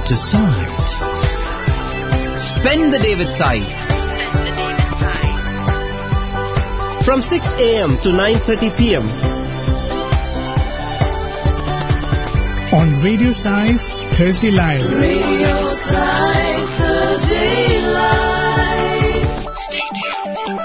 to Sai. Spend the day with Sai. From 6 a.m. to 9:30 p.m. On Radio Sai's Thursday Live. Radio Sai Thursday Live. Stay tuned.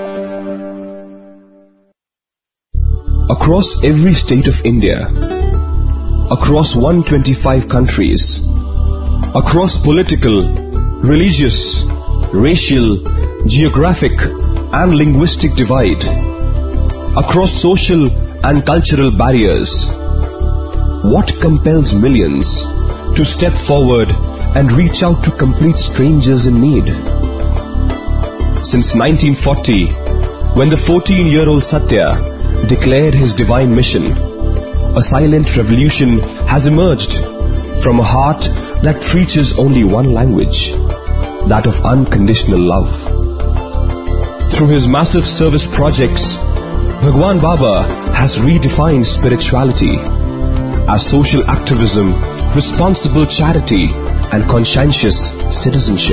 Across every state of India, across 125 countries, across political, religious, racial, geographic and linguistic divide, across social and cultural barriers, what compels millions to step forward and reach out to complete strangers in need? Since 1940, when the 14-year-old Satya declared his divine mission, a silent revolution has emerged from a heart that preaches only one language, that of unconditional love. Through his massive service projects, Bhagwan Baba has redefined spirituality as social activism, responsible charity and conscientious citizenship.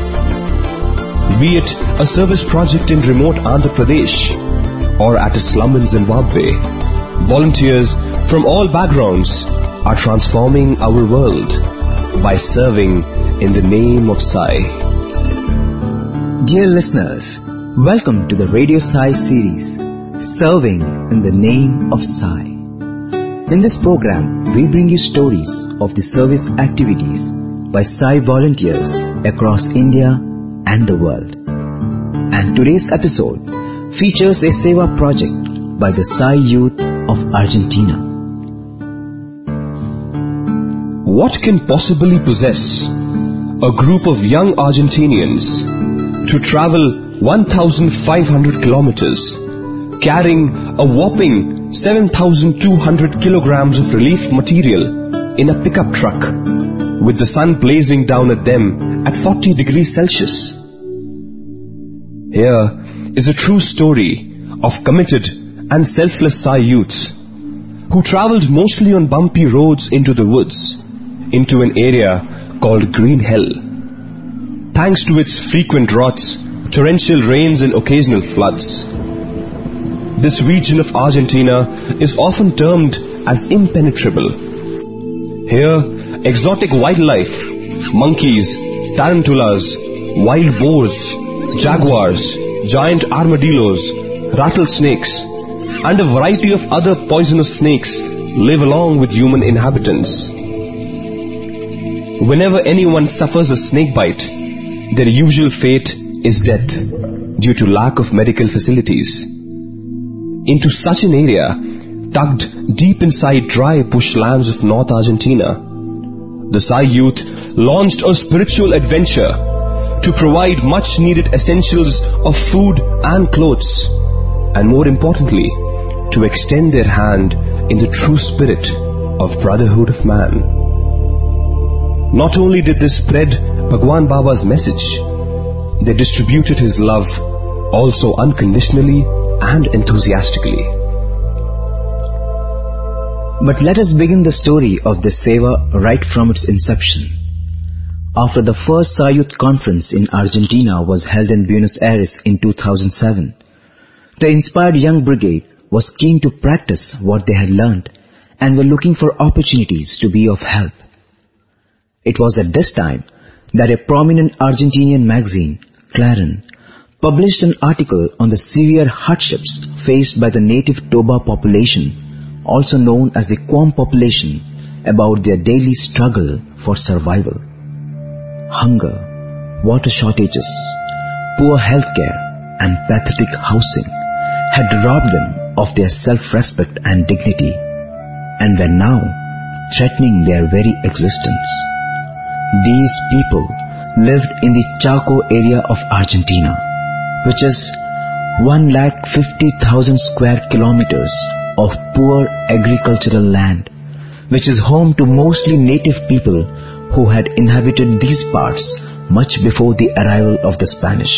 Be it a service project in remote Andhra Pradesh or at a slum in Zimbabwe, volunteers from all backgrounds are transforming our world by serving in the name of Sai. Dear listeners, welcome to the Radio Sai series, Serving in the Name of Sai. In this program, we bring you stories of the service activities by Sai volunteers across India and the world. And today's episode features a Seva project by the Sai youth of Argentina. What can possibly possess a group of young Argentinians to travel 1,500 kilometers, carrying a whopping 7,200 kilograms of relief material in a pickup truck, with the sun blazing down at them at 40 degrees Celsius? Here is a true story of committed and selfless Sai youths who travelled mostly on bumpy roads into the woods, into an area called Green Hell. Thanks to its frequent droughts, torrential rains and occasional floods, this region of Argentina is often termed as impenetrable. Here, exotic wildlife, monkeys, tarantulas, wild boars, jaguars, giant armadillos, rattlesnakes, and a variety of other poisonous snakes live along with human inhabitants. Whenever anyone suffers a snake bite, their usual fate is death due to lack of medical facilities. Into such an area, tucked deep inside dry bushlands of North Argentina, the Sai youth launched a spiritual adventure to provide much needed essentials of food and clothes, and more importantly, to extend their hand in the true spirit of brotherhood of man. Not only did they spread Bhagwan Baba's message, they distributed his love also unconditionally and enthusiastically. But let us begin the story of this Seva right from its inception. After the first Sai Youth Conference in Argentina was held in Buenos Aires in 2007, the inspired young brigade was keen to practice what they had learned and were looking for opportunities to be of help. It was at this time that a prominent Argentinian magazine, Clarín, published an article on the severe hardships faced by the native Toba population, also known as the Quam population, about their daily struggle for survival. Hunger, water shortages, poor healthcare, and pathetic housing had robbed them of their self-respect and dignity, and were now threatening their very existence. These people lived in the Chaco area of Argentina, which is 150,000 square kilometers of poor agricultural land, which is home to mostly native people who had inhabited these parts much before the arrival of the Spanish.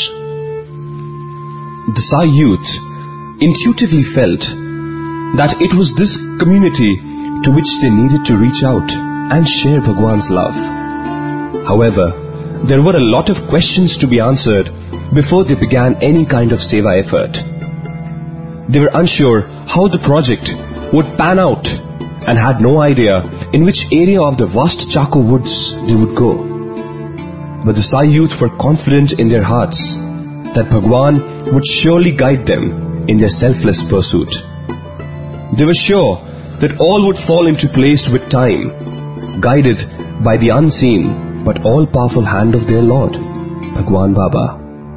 The Sai youth intuitively felt that it was this community to which they needed to reach out and share Bhagwan's love. However, there were a lot of questions to be answered before they began any kind of seva effort. They were unsure how the project would pan out and had no idea in which area of the vast Chaco woods they would go. But the Sai youth were confident in their hearts that Bhagwan would surely guide them in their selfless pursuit. They were sure that all would fall into place with time, guided by the unseen but all-powerful hand of their Lord, Bhagwan Baba.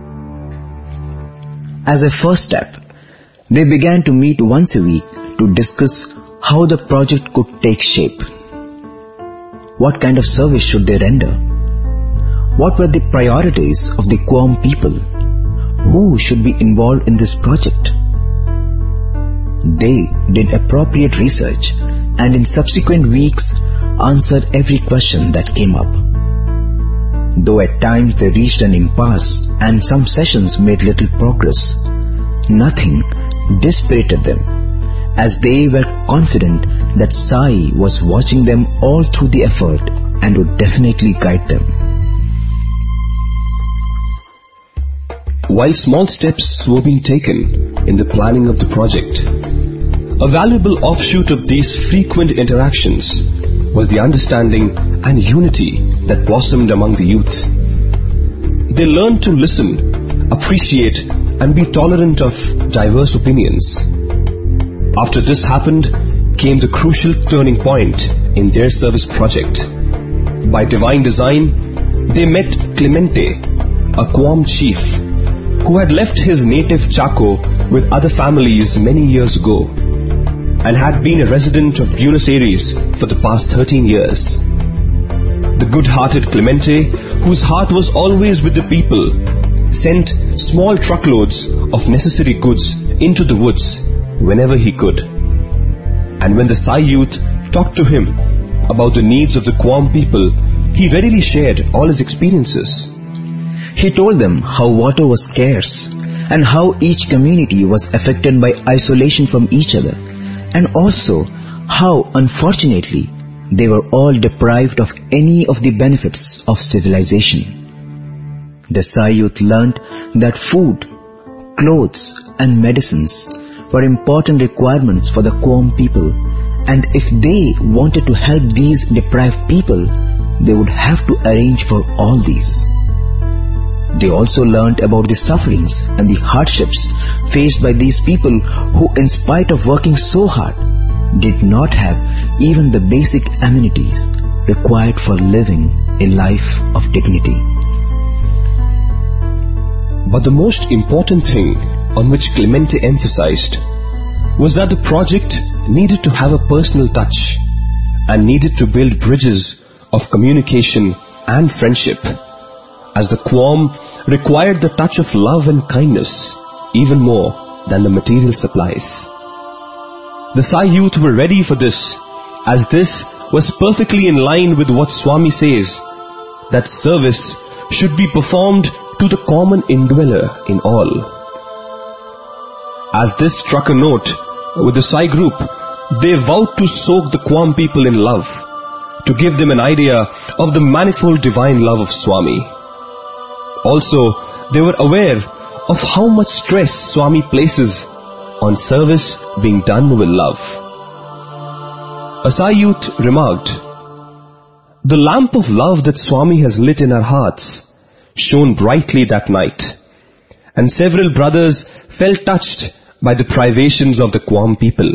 As a first step, they began to meet once a week to discuss how the project could take shape. What kind of service should they render? What were the priorities of the Quam people? Who should be involved in this project? They did appropriate research and in subsequent weeks answered every question that came up. Though at times they reached an impasse and some sessions made little progress, nothing dispirited them, as they were confident that Sai was watching them all through the effort and would definitely guide them. While small steps were being taken in the planning of the project, a valuable offshoot of these frequent interactions was the understanding and unity that blossomed among the youth. They learned to listen, appreciate, and be tolerant of diverse opinions. After this happened, came the crucial turning point in their service project. By divine design, they met Clemente, a Quam chief, who had left his native Chaco with other families many years ago, and had been a resident of Buenos Aires for the past 13 years. The good-hearted Clemente, whose heart was always with the people, sent small truckloads of necessary goods into the woods whenever he could. And when the Sai youth talked to him about the needs of the Quam people, he readily shared all his experiences. He told them how water was scarce and how each community was affected by isolation from each other, and also how, unfortunately, they were all deprived of any of the benefits of civilization. The Sai youth learnt that food, clothes and medicines were important requirements for the Quam people, and if they wanted to help these deprived people, they would have to arrange for all these. They also learnt about the sufferings and the hardships faced by these people who, in spite of working so hard, did not have even the basic amenities required for living a life of dignity. But the most important thing on which Clemente emphasized was that the project needed to have a personal touch and needed to build bridges of communication and friendship, as the Quam required the touch of love and kindness even more than the material supplies. The Sai youth were ready for this, as this was perfectly in line with what Swami says, that service should be performed to the common indweller in all. As this struck a note with the Sai group, they vowed to soak the Quam people in love, to give them an idea of the manifold divine love of Swami. Also, they were aware of how much stress Swami places on service being done with love. A Sai youth remarked, "The lamp of love that Swami has lit in our hearts shone brightly that night, and several brothers felt touched by the privations of the Quam people."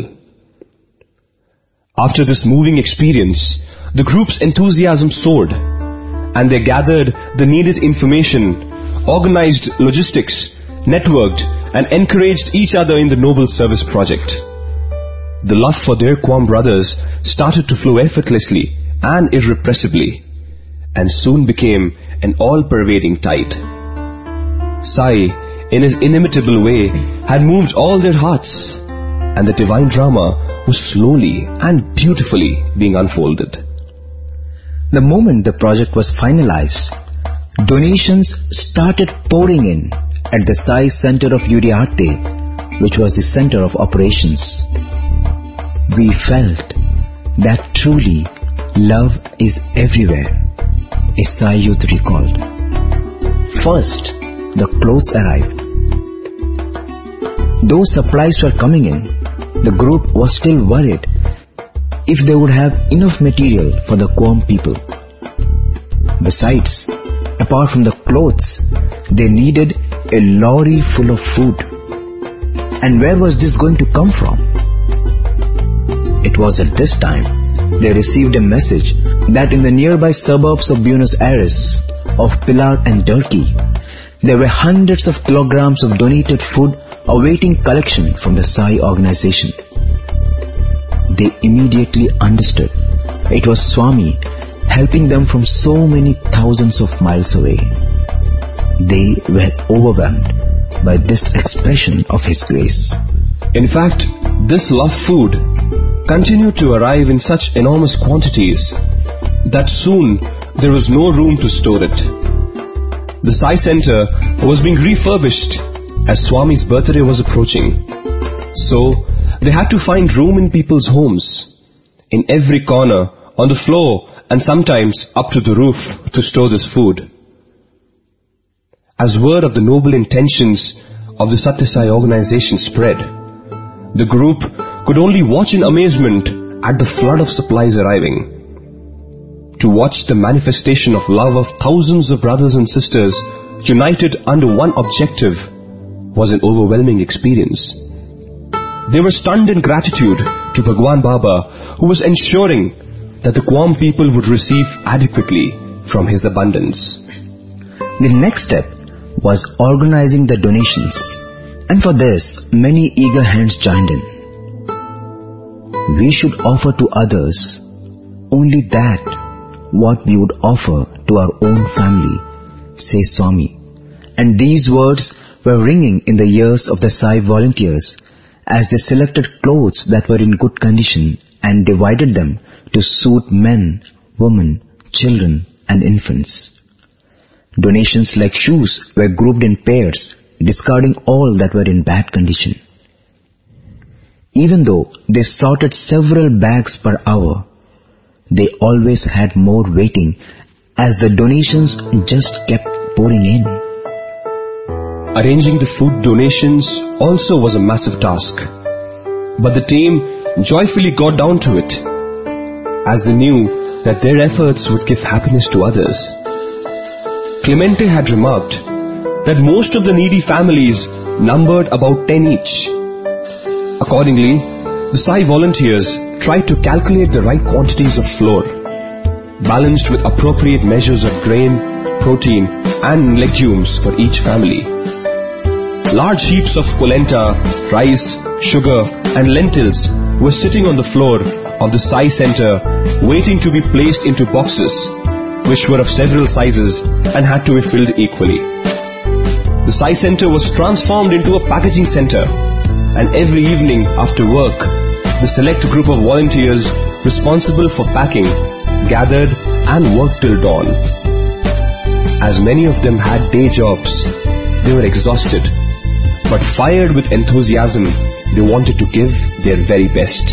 After this moving experience, the group's enthusiasm soared, and they gathered the needed information, organized logistics, networked, and encouraged each other in the noble service project. The love for their Quam brothers started to flow effortlessly and irrepressibly, and soon became an all-pervading tide. Sai, in his inimitable way, had moved all their hearts, and the divine drama was slowly and beautifully being unfolded. The moment the project was finalized, donations started pouring in at the Sai Center of Uriarte, which was the center of operations. We felt that truly love is everywhere, a Sai youth recalled. First, the clothes arrived. Though supplies were coming in, the group was still worried if they would have enough material for the Quam people. Besides, apart from the clothes, they needed a lorry full of food. And where was this going to come from? It was at this time they received a message that in the nearby suburbs of Buenos Aires, of Pilar and Turkey, there were hundreds of kilograms of donated food awaiting collection from the Sai organization. They immediately understood it was Swami helping them from so many thousands of miles away. They were overwhelmed by this expression of His grace. In fact, this love food continued to arrive in such enormous quantities that soon there was no room to store it. The Sai Center was being refurbished as Swami's birthday was approaching. So, they had to find room in people's homes, in every corner, on the floor, and sometimes up to the roof to store this food. As word of the noble intentions of the Satya Sai organization spread, the group could only watch in amazement at the flood of supplies arriving. To watch the manifestation of love of thousands of brothers and sisters united under one objective was an overwhelming experience. They were stunned in gratitude to Bhagwan Baba, who was ensuring that the Quam people would receive adequately from his abundance. The next step was organizing the donations, and for this many eager hands joined in. We should offer to others only that what we would offer to our own family, says Swami. And these words were ringing in the ears of the Sai volunteers as they selected clothes that were in good condition and divided them to suit men, women, children and infants. Donations like shoes were grouped in pairs, discarding all that were in bad condition. Even though they sorted several bags per hour, they always had more waiting as the donations just kept pouring in. Arranging the food donations also was a massive task, but the team joyfully got down to it, as they knew that their efforts would give happiness to others. Clemente had remarked that most of the needy families numbered about 10 each. Accordingly, the Sai volunteers tried to calculate the right quantities of flour, balanced with appropriate measures of grain, protein and legumes for each family. Large heaps of polenta, rice, sugar and lentils were sitting on the floor of the Sai Center waiting to be placed into boxes, which were of several sizes and had to be filled equally. The Sai Center was transformed into a packaging center, and every evening after work, the select group of volunteers responsible for packing gathered and worked till dawn. As many of them had day jobs, they were exhausted, but fired with enthusiasm, they wanted to give their very best.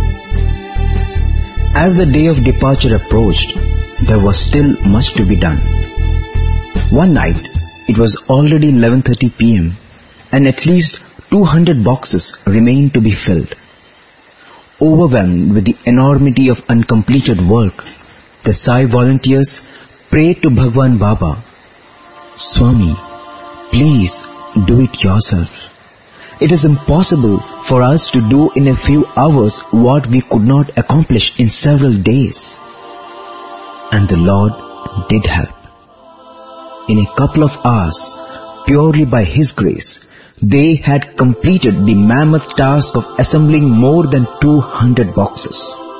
As the day of departure approached, there was still much to be done. One night, it was already 11:30 p.m. and at least 200 boxes remained to be filled. Overwhelmed with the enormity of uncompleted work, the Sai volunteers prayed to Bhagwan Baba, "Swami, please do it yourself. It is impossible for us to do in a few hours what we could not accomplish in several days." And the Lord did help. In a couple of hours, purely by His grace, they had completed the mammoth task of assembling more than 200 boxes.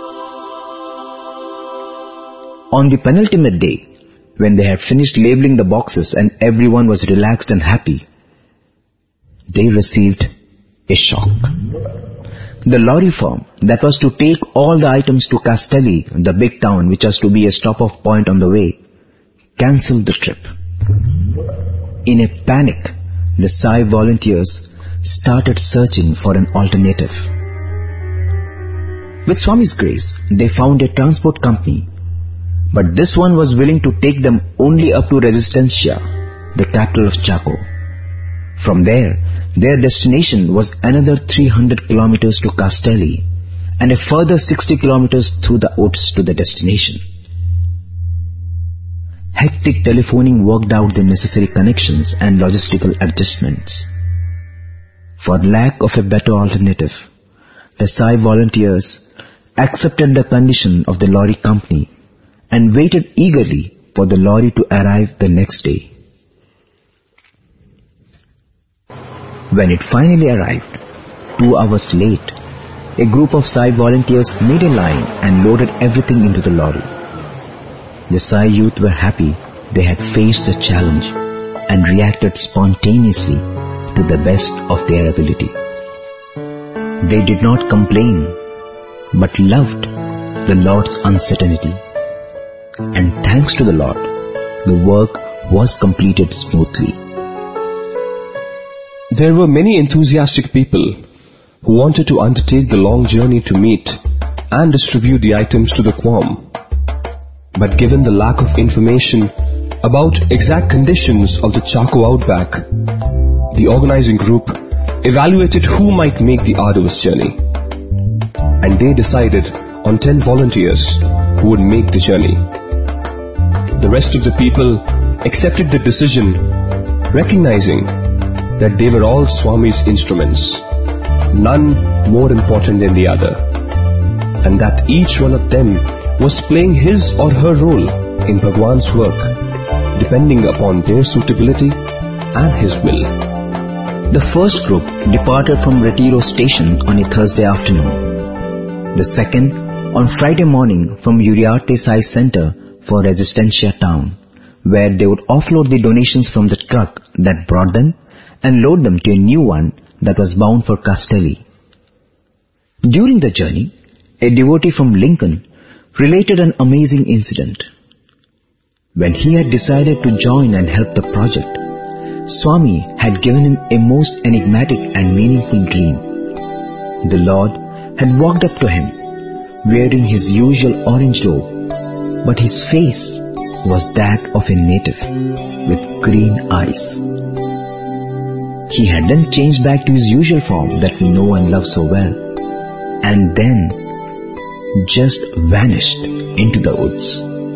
On the penultimate day, when they had finished labeling the boxes and everyone was relaxed and happy, they received a shock. The lorry firm that was to take all the items to Castelli, the big town which was to be a stop-off point on the way, cancelled the trip. In a panic, the Sai volunteers started searching for an alternative. With Swami's grace, they found a transport company, But this one was willing to take them only up to Resistencia, the capital of Chaco. From there, their destination was another 300 kilometers to Castelli and a further 60 kilometers through the woods to the destination. Hectic telephoning worked out the necessary connections and logistical adjustments. For lack of a better alternative, the Sai volunteers accepted the condition of the lorry company and waited eagerly for the lorry to arrive the next day. When it finally arrived, 2 hours late, a group of Sai volunteers made a line and loaded everything into the lorry. The Sai youth were happy they had faced the challenge and reacted spontaneously to the best of their ability. They did not complain, but loved the Lord's uncertainty. And thanks to the Lord, the work was completed smoothly. There were many enthusiastic people who wanted to undertake the long journey to meet and distribute the items to the Quam. But given the lack of information about exact conditions of the Chaco outback, the organizing group evaluated who might make the arduous journey. And they decided on 10 volunteers who would make the journey. The rest of the people accepted the decision, recognizing that they were all Swami's instruments, none more important than the other, and that each one of them was playing his or her role in Bhagwan's work, depending upon their suitability and his will. The first group departed from Retiro station on a Thursday afternoon. The second on Friday morning from Uriarte Sai Center for Resistencia town, where they would offload the donations from the truck that brought them and load them to a new one that was bound for Castelli. During the journey, a devotee from Lincoln related an amazing incident. When he had decided to join and help the project, Swami had given him a most enigmatic and meaningful dream. The Lord had walked up to him, wearing his usual orange robe, but his face was that of a native with green eyes. He had then changed back to his usual form that we know and love so well, and then just vanished into the woods.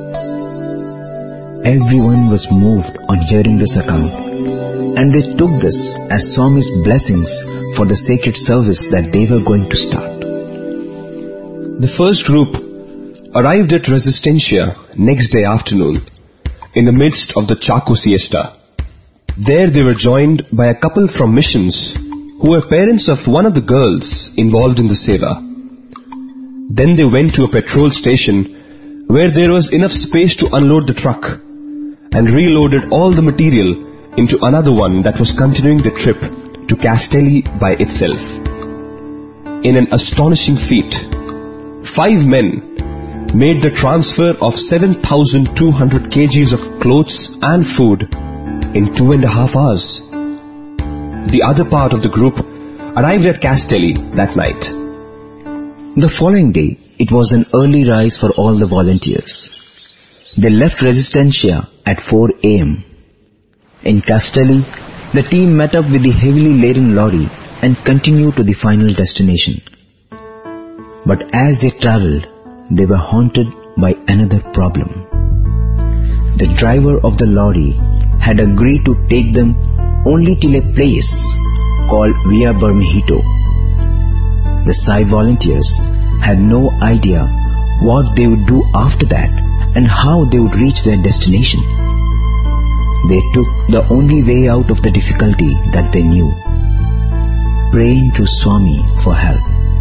Everyone was moved on hearing this account, and they took this as Swami's blessings for the sacred service that they were going to start. The first group arrived at Resistencia next day afternoon in the midst of the Chaco siesta. There they were joined by a couple from missions who were parents of one of the girls involved in the seva. Then they went to a petrol station where there was enough space to unload the truck and reloaded all the material into another one that was continuing the trip to Castelli by itself. In an astonishing feat, 5 men made the transfer of 7,200 kgs of clothes and food in 2.5 hours. The other part of the group arrived at Castelli that night. The following day, it was an early rise for all the volunteers. They left Resistencia at 4 a.m. In Castelli, the team met up with the heavily laden lorry and continued to the final destination. But as they travelled, they were haunted by another problem. The driver of the lorry had agreed to take them only till a place called Villa Bermejito. The Sai volunteers had no idea what they would do after that and how they would reach their destination. They took the only way out of the difficulty that they knew, praying to Swami for help.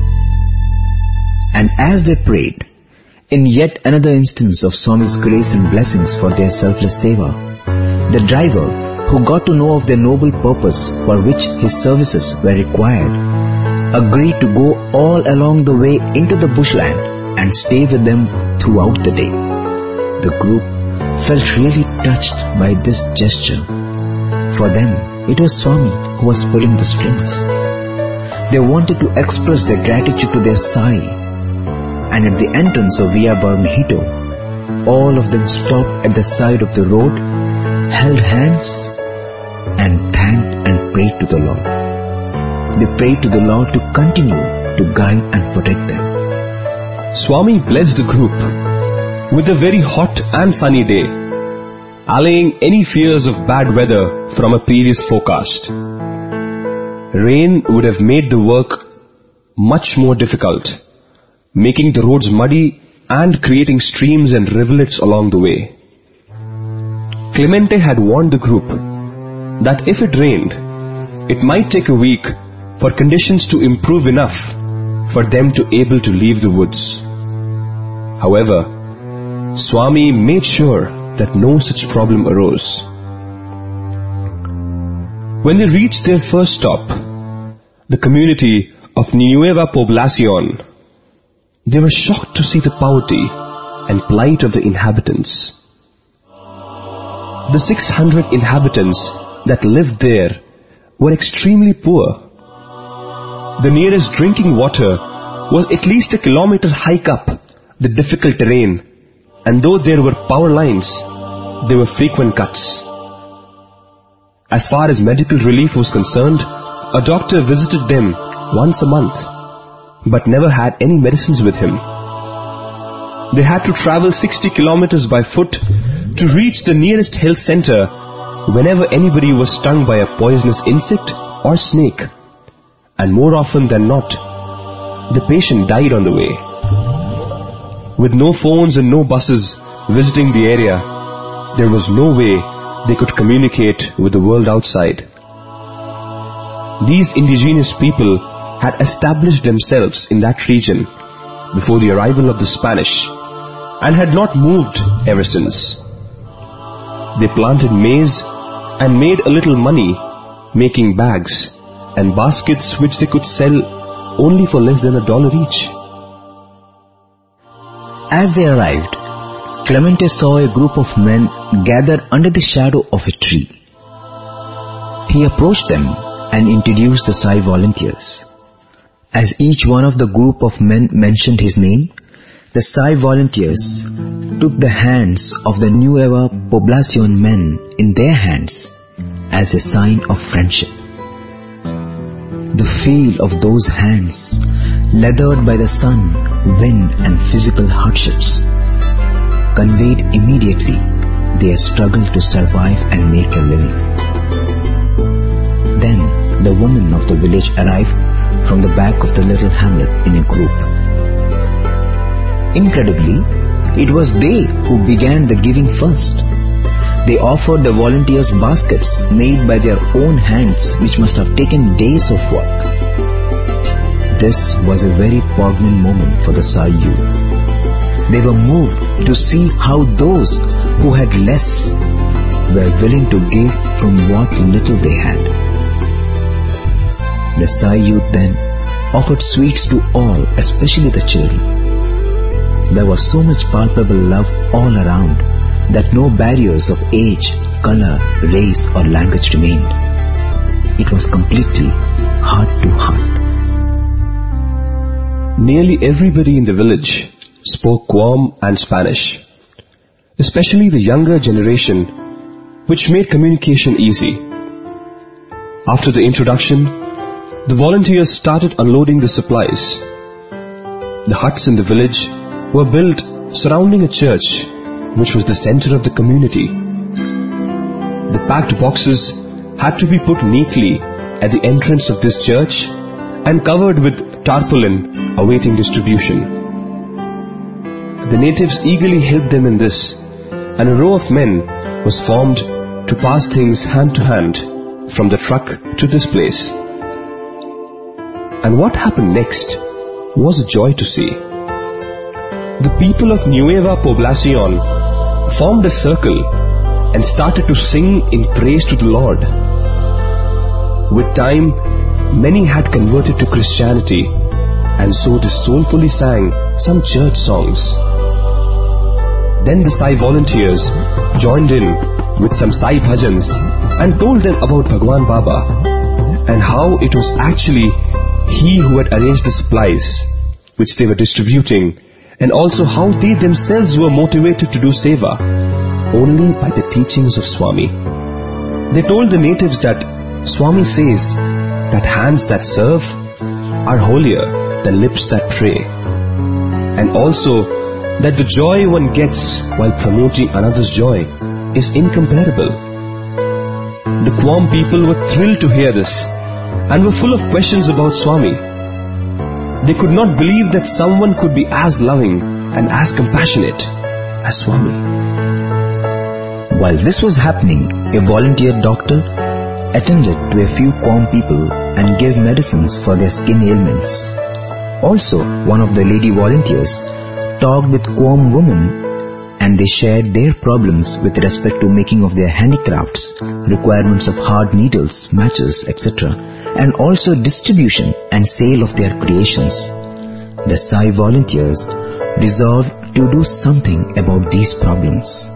And as they prayed, in yet another instance of Swami's grace and blessings for their selfless seva, the driver, who got to know of their noble purpose for which his services were required, agreed to go all along the way into the bushland and stay with them throughout the day. The group felt really touched by this gesture. For them, it was Swami who was pulling the strings. They wanted to express their gratitude to their Sai, and at the entrance of Villa Bermejito, all of them stopped at the side of the road, held hands, and thanked and prayed to the Lord. They prayed to the Lord to continue to guide and protect them. Swami blessed the group with a very hot and sunny day, allaying any fears of bad weather from a previous forecast. Rain would have made the work much more difficult, making the roads muddy and creating streams and rivulets along the way. Clemente had warned the group that if it rained, it might take a week for conditions to improve enough for them to able to leave the woods. However, Swami made sure that no such problem arose. When they reached their first stop, the community of Nueva Poblacion, they were shocked to see the poverty and plight of the inhabitants. The 600 inhabitants that lived there were extremely poor. The nearest drinking water was at least a kilometer hike up the difficult terrain, and though there were power lines, there were frequent cuts. As far as medical relief was concerned, a doctor visited them once a month, but never had any medicines with him. They had to travel 60 kilometers by foot to reach the nearest health center whenever anybody was stung by a poisonous insect or snake. And more often than not, the patient died on the way. With no phones and no buses visiting the area, there was no way they could communicate with the world outside. These indigenous people had established themselves in that region before the arrival of the Spanish and had not moved ever since. They planted maize and made a little money making bags and baskets which they could sell only for less than $1 each. As they arrived, Clemente saw a group of men gathered under the shadow of a tree. He approached them and introduced the Sai volunteers. As each one of the group of men mentioned his name, the Sai volunteers took the hands of the Nueva Poblacion men in their hands as a sign of friendship. The feel of those hands, leathered by the sun, wind and physical hardships, conveyed immediately their struggle to survive and make a living. Then the women of the village arrived from the back of the little hamlet in a group. Incredibly, it was they who began the giving first. They offered the volunteers baskets made by their own hands, which must have taken days of work. This was a very poignant moment for the Sai youth. They were moved to see how those who had less were willing to give from what little they had. The Sai youth then offered sweets to all, especially the children. There was so much palpable love all around that no barriers of age, color, race or language remained. It was completely heart to heart. Nearly everybody in the village spoke Guam and Spanish, especially the younger generation, which made communication easy. After the introduction, the volunteers started unloading the supplies. The huts in the village were built surrounding a church, which was the center of the community. The packed boxes had to be put neatly at the entrance of this church and covered with tarpaulin awaiting distribution. The natives eagerly helped them in this, and a row of men was formed to pass things hand to hand from the truck to this place. And what happened next was a joy to see. The people of Nueva Poblacion formed a circle and started to sing in praise to the Lord. With time, many had converted to Christianity, and so they soulfully sang some church songs. Then the Sai volunteers joined in with some Sai bhajans and told them about Bhagwan Baba and how it was actually he who had arranged the supplies which they were distributing and also how they themselves were motivated to do seva only by the teachings of Swami. They told the natives that Swami says that hands that serve are holier than lips that pray, and also that the joy one gets while promoting another's joy is incomparable. The Quam people were thrilled to hear this and were full of questions about Swami. They could not believe that someone could be as loving and as compassionate as Swami. While this was happening, a volunteer doctor attended to a few Quam people and gave medicines for their skin ailments. Also, one of the lady volunteers talked with Quam women, and they shared their problems with respect to making of their handicrafts, requirements of hard needles, matches, etc., and also distribution and sale of their creations. The Sai volunteers resolved to do something about these problems.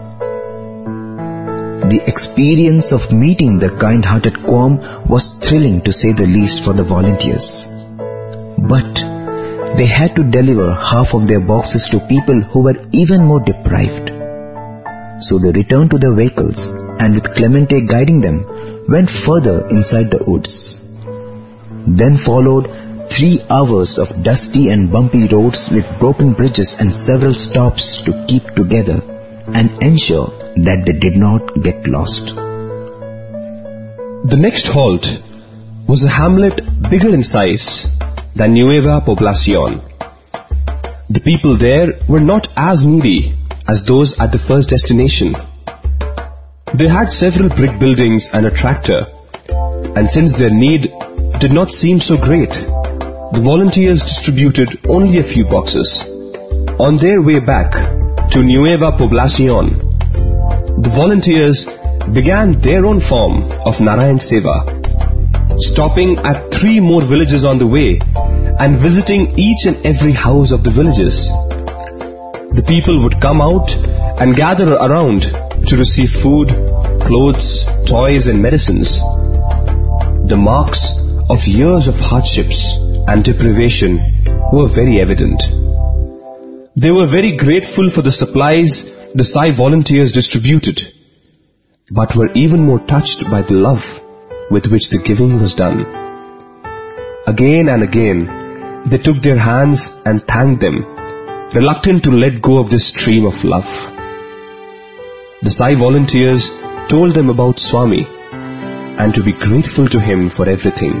The experience of meeting the kind-hearted Quam was thrilling to say the least for the volunteers. But they had to deliver half of their boxes to people who were even more deprived. So they returned to their vehicles and with Clemente guiding them, went further inside the woods. Then followed 3 hours of dusty and bumpy roads with broken bridges and several stops to keep together and ensure that they did not get lost. The next halt was a hamlet bigger in size than Nueva Poblacion. The people there were not as needy as those at the first destination. They had several brick buildings and a tractor, and since their need did not seem so great, the volunteers distributed only a few boxes. On their way back to Nueva Poblacion, the volunteers began their own form of Narayan Seva, stopping at 3 more villages on the way and visiting each and every house of the villages. The people would come out and gather around to receive food, clothes, toys and medicines. The marks of years of hardships and deprivation were very evident. They were very grateful for the supplies the Sai volunteers distributed, but were even more touched by the love with which the giving was done. Again and again, they took their hands and thanked them, reluctant to let go of this stream of love. The Sai volunteers told them about Swami and to be grateful to him for everything.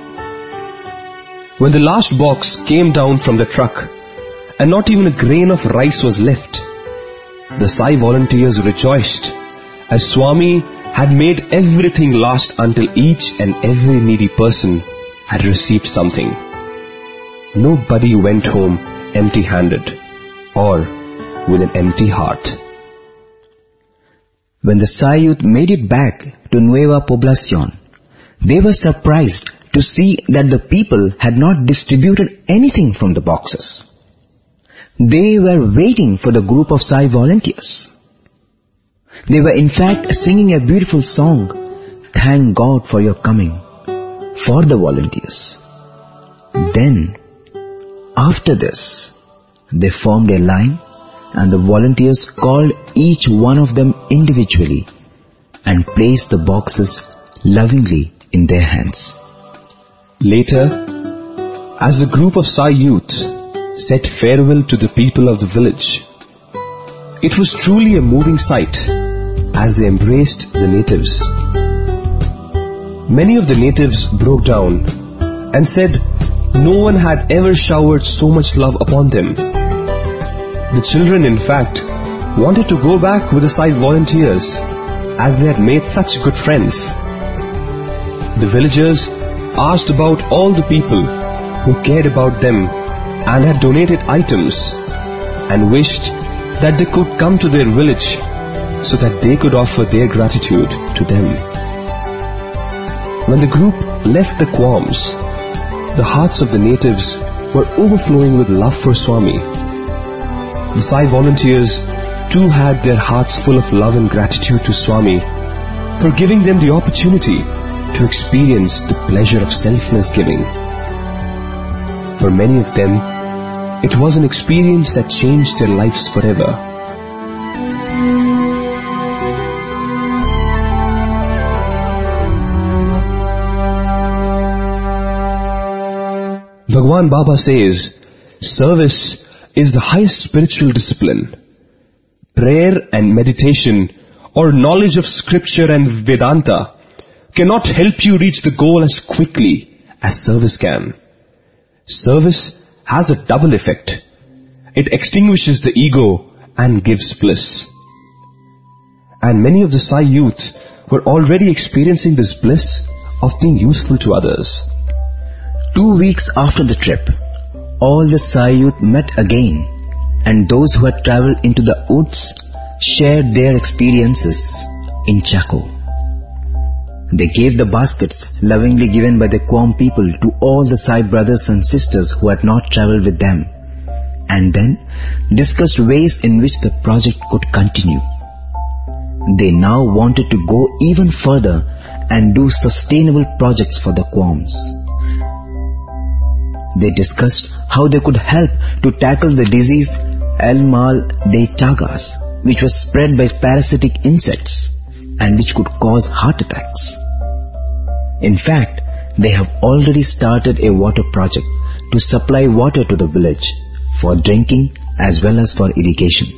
When the last box came down from the truck and not even a grain of rice was left, the Sai volunteers rejoiced as Swami had made everything last until each and every needy person had received something. Nobody went home empty-handed or with an empty heart. When the Sai youth made it back to Nueva Poblacion, they were surprised to see that the people had not distributed anything from the boxes. They were waiting for the group of Sai volunteers. They were in fact singing a beautiful song, "Thank God for your coming," for the volunteers. Then, after this, they formed a line and the volunteers called each one of them individually and placed the boxes lovingly in their hands. Later, as the group of Sai youth said farewell to the people of the village, it was truly a moving sight as they embraced the natives. Many of the natives broke down and said no one had ever showered so much love upon them. The children, in fact, wanted to go back with the Sai volunteers as they had made such good friends. The villagers asked about all the people who cared about them and had donated items and wished that they could come to their village so that they could offer their gratitude to them. When the group left the Quams, the hearts of the natives were overflowing with love for Swami. The Sai volunteers too had their hearts full of love and gratitude to Swami for giving them the opportunity to experience the pleasure of selfless giving. For many of them, It was an experience that changed their lives forever. Bhagwan Baba says, service is the highest spiritual discipline. Prayer and meditation or knowledge of scripture and Vedanta cannot help you reach the goal as quickly as service can. Service has a double effect. It extinguishes the ego and gives bliss. And many of the Sai youth were already experiencing this bliss of being useful to others. 2 weeks after the trip, all the Sai youth met again, and those who had travelled into the woods shared their experiences in Chaco. They gave the baskets lovingly given by the Quam people to all the Sai brothers and sisters who had not travelled with them, and then discussed ways in which the project could continue. They now wanted to go even further and do sustainable projects for the Quams. They discussed how they could help to tackle the disease El Mal de Chagas, which was spread by parasitic insects and which could cause heart attacks. In fact, they have already started a water project to supply water to the village for drinking as well as for irrigation.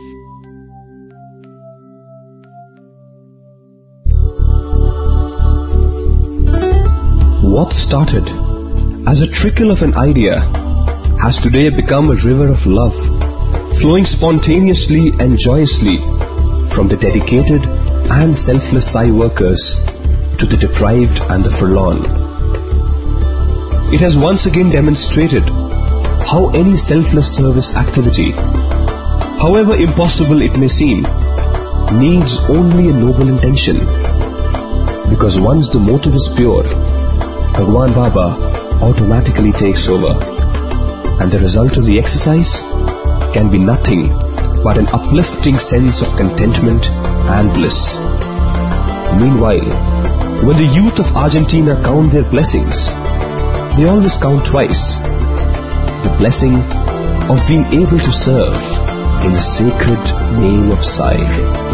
What started as a trickle of an idea has today become a river of love, flowing spontaneously and joyously from the dedicated and selfless Sai workers to the deprived and the forlorn. It has once again demonstrated how any selfless service activity, however impossible it may seem, needs only a noble intention. Because once the motive is pure, Bhagwan Baba automatically takes over, and the result of the exercise can be nothing but an uplifting sense of contentment and bliss. Meanwhile, when the youth of Argentina count their blessings, they always count twice: the blessing of being able to serve in the sacred name of Sai.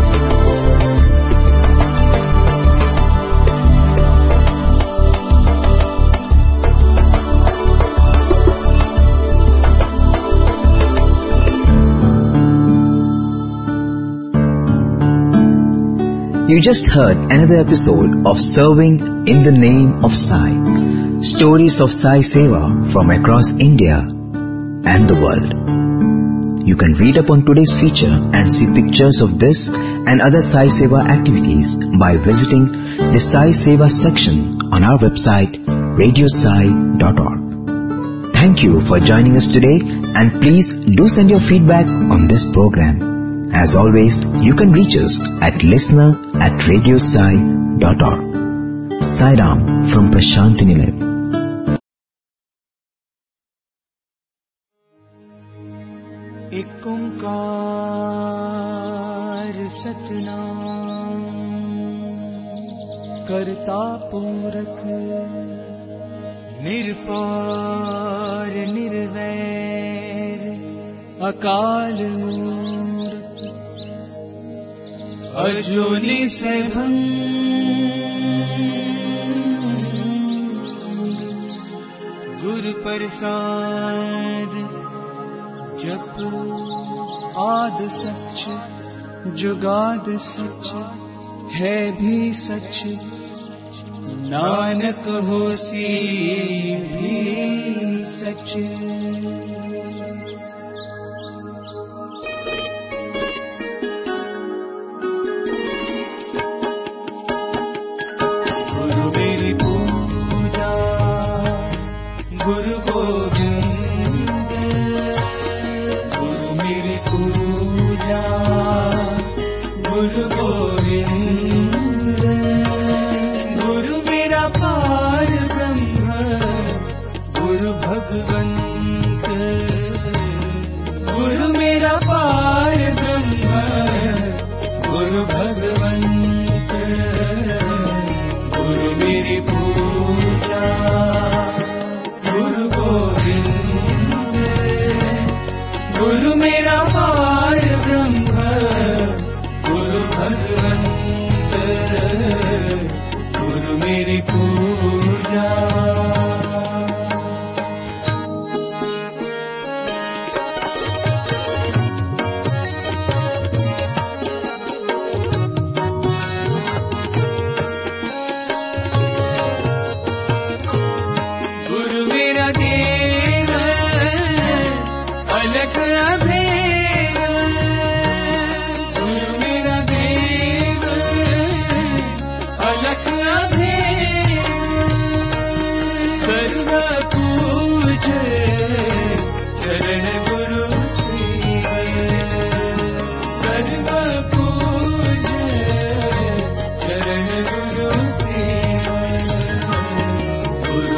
You just heard another episode of Serving in the Name of Sai, stories of Sai Seva from across India and the world. You can read up on today's feature and see pictures of this and other Sai Seva activities by visiting the Sai Seva section on our website radiosai.org. Thank you for joining us today, and please do send your feedback on this program. As always, you can reach us at listener@radiosai.org. Sai Ram from Prashanti Nilayam. एक ओंकार सतनाम करता पूरक निरपार निर्वैर अकाल अजूनी सैभं गुरु प्रसाद जप आद सच जुगाद सच है भी सच नानक होसी भी सच। भगवंत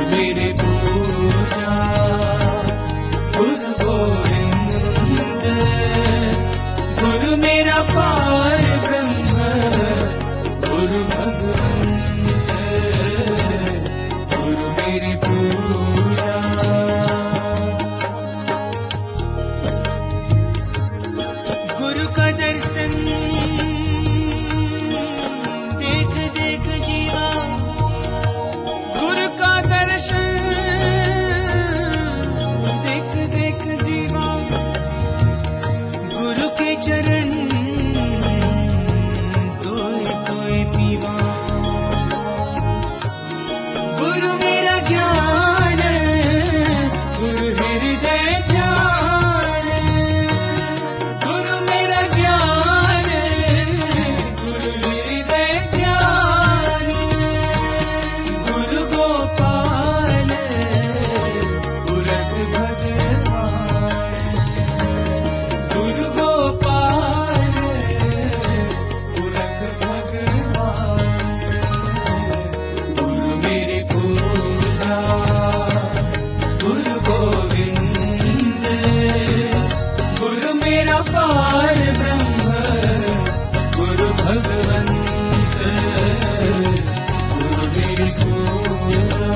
मेरे पूजा गुरु गोविंद, गुरु मेरा पार ब्रह्म, गुरु भगवंत, गुरु मेरी पूजा। गुरु का दर्शन देख देख जीवा, गुरु का दर्शन देख देख जीवा, गुरु के चरण तोय तोय पीवा। गुरु मेरा ज्ञान, गुरु हृदय ध्यान, गुरु मेरा ज्ञान, गुरु हृदय ध्यान, गुरु गोपाल पुरख भगवान, गुरु गोपाल पुरख भगवान, गुरु मेरी पूजा गुरु गोविंद, गुरु मेरा पार ब्रह्म, गुरु भगवंत, गुरु मेरी पूजा।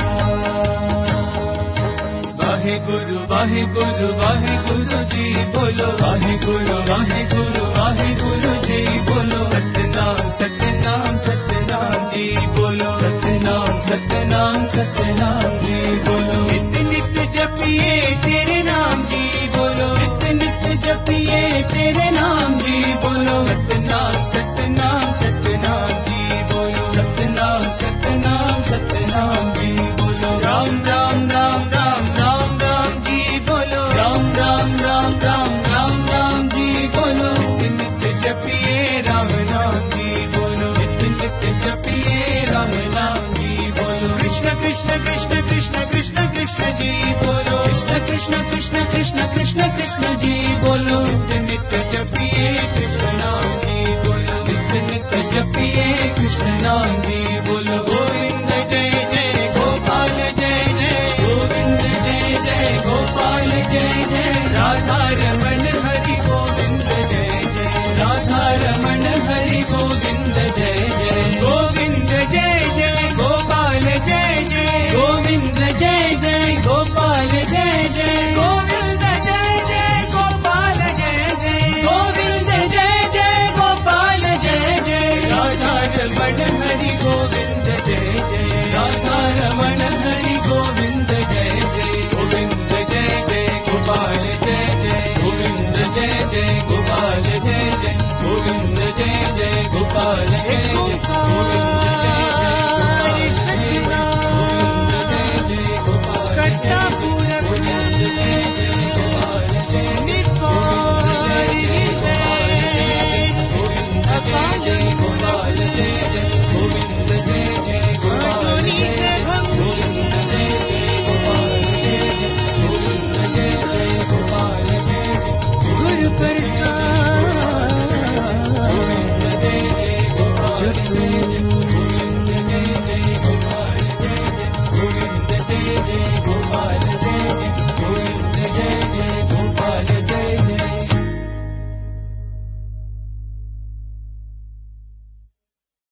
वाहे गुरु वाहे गुरु वाहे गुरु जी बोलो, वाहे गुरु वाहे गुरु वाहे गुरु जी बोलो, सतनाम सतनाम सतनाम जी बोलो, सतनाम सतनाम सतनाम जी बोलो। नित्य नित्य जपिए तेरे नाम जी बोलो, नित्य नित्य जपिए तेरे नाम जी बोलो, सतनाम सतनाम सतनाम जी बोलो, सतनाम सतनाम सतनाम जी बोलो। राम राम राम राम राम राम जी बोलो, राम राम राम राम राम राम जी बोलो। नित्य नित्य जपिए राम नाम जी बोलो, नित्य नित्य जपिए राम नाम जी बोलो। कृष्ण कृष्ण कृष्ण कृष्ण कृष्ण कृष्ण जी बोलो, कृष्ण कृष्ण कृष्ण कृष्ण कृष्ण कृष्ण जी बोलो। नित्य नित्य जपिए कृष्ण नाम जी बोलो, नित्य नित्य जपिए कृष्ण नाम जी बोलो। गोविंद जय जय गोपाल जय जय, गोविंद जय जय गोपाल जय जय, राधा रमण हरि गोविंद जय जय, राधा रमण हरि गोविंद जय जय। गोविंद जय जय गोपाल जय जय, गोविंद जय जय गोपाल जय